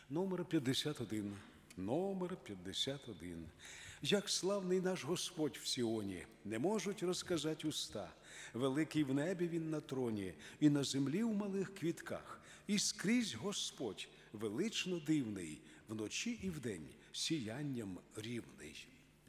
Номер 51. Номер 51. Як славний наш Господь в Сіоні, не можуть розказати уста. Великий в небі він на троні, і на землі в малих квітках. І скрізь Господь, велично дивний, вночі і вдень сіянням рівний.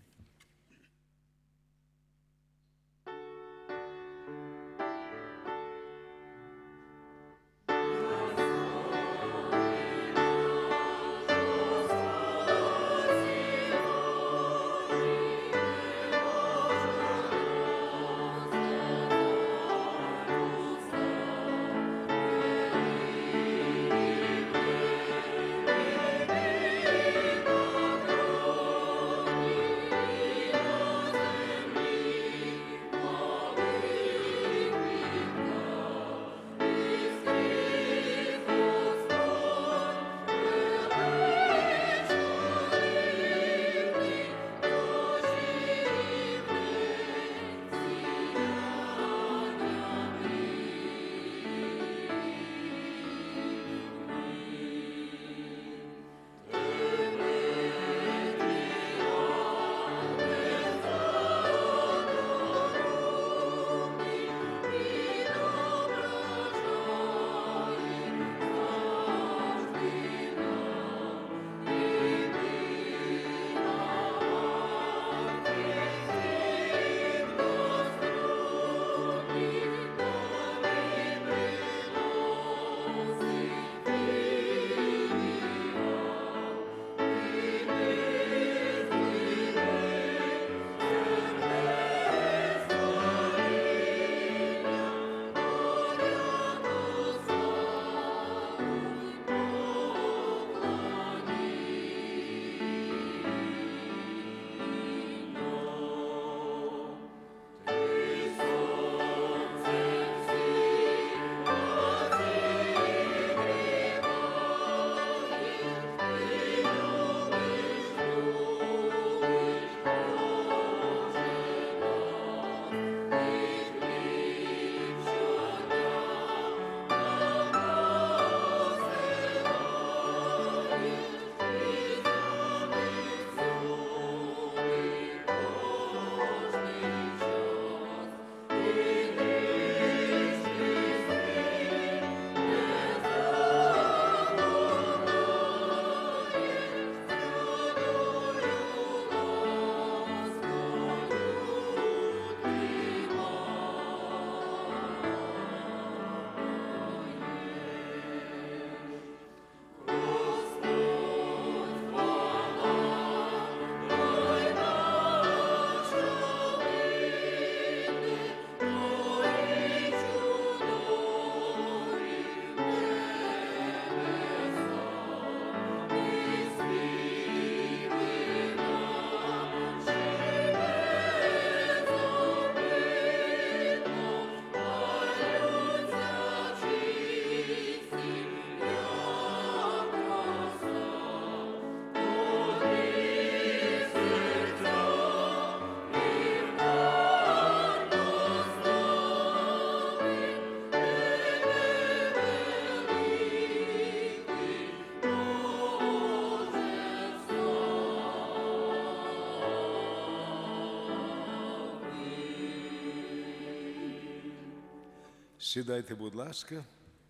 Сідайте, будь ласка.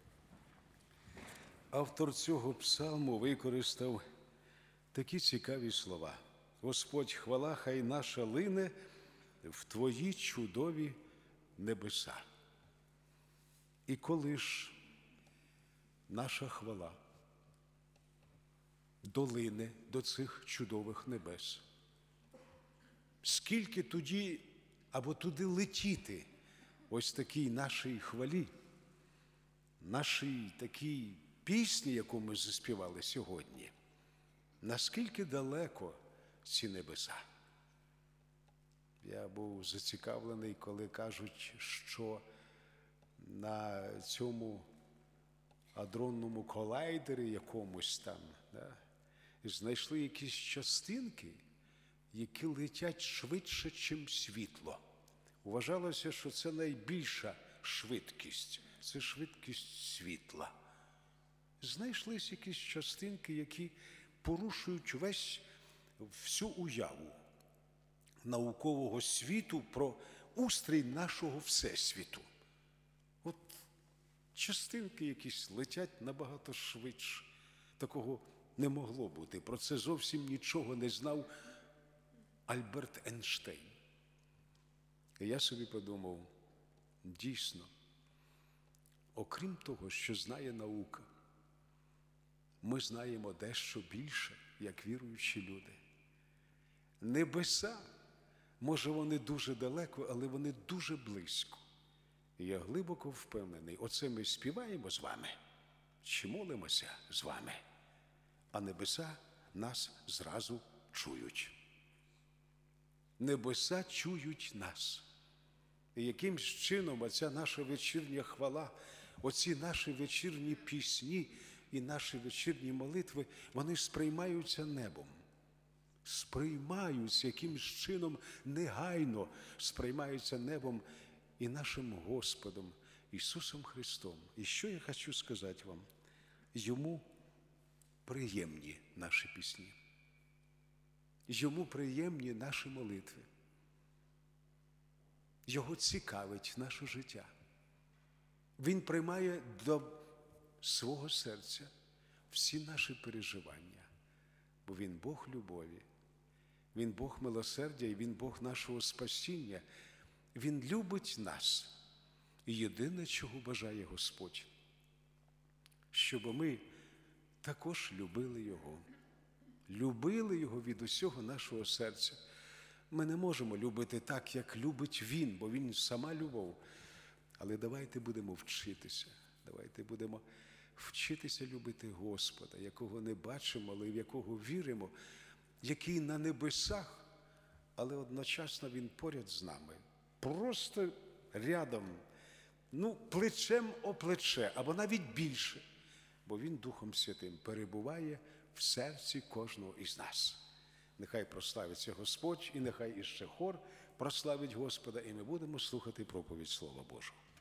Автор цього псалму використав такі цікаві слова. Господь, хвала хай наша лине в Твої чудові небеса. І коли ж наша хвала долине до цих чудових небес, скільки тоді або туди летіти ось такій нашій хвалі, нашій такій пісні, яку ми заспівали сьогодні, наскільки далеко ці небеса. Я був зацікавлений, коли кажуть, що на цьому адронному колайдері якомусь там, знайшли якісь частинки, які летять швидше, ніж світло. Вважалося, що це найбільша швидкість – це швидкість світла. знайшлись якісь частинки, які порушують всю уяву наукового світу про устрій нашого всесвіту. От частинки якісь летять набагато швидше. Такого не могло бути. Про це зовсім нічого не знав Альберт Ейнштейн. І я собі подумав, дійсно, окрім того, що знає наука, ми знаємо дещо більше, як віруючі люди. Небеса, може, вони дуже далеко, але вони дуже близько. І я глибоко впевнений, оце ми співаємо з вами, чи молимося з вами, а небеса нас зразу чують. Небеса чують нас. І якимсь чином оця наша вечірня хвала, оці наші вечірні пісні і наші вечірні молитви, вони сприймаються небом. Сприймаються якимсь чином негайно, сприймаються небом і нашим Господом Ісусом Христом. І що я хочу сказати вам? Йому приємні наші пісні. Йому приємні наші молитви. Його цікавить наше життя. Він приймає до свого серця всі наші переживання, бо Він Бог любові, Він Бог милосердя і Він Бог нашого спасіння. Він любить нас. І єдине, чого бажає Господь, щоб ми також любили Його від усього нашого серця. Ми не можемо любити так, як любить Він, бо Він сама любов. Але давайте будемо вчитися любити Господа, якого не бачимо, але в якого віримо, який на небесах, але одночасно Він поряд з нами. Просто рядом, плечем о плече, або навіть більше, бо Він Духом Святим перебуває в серці кожного із нас. Нехай прославиться Господь, і нехай іще хор прославить Господа, і ми будемо слухати проповідь Слова Божого.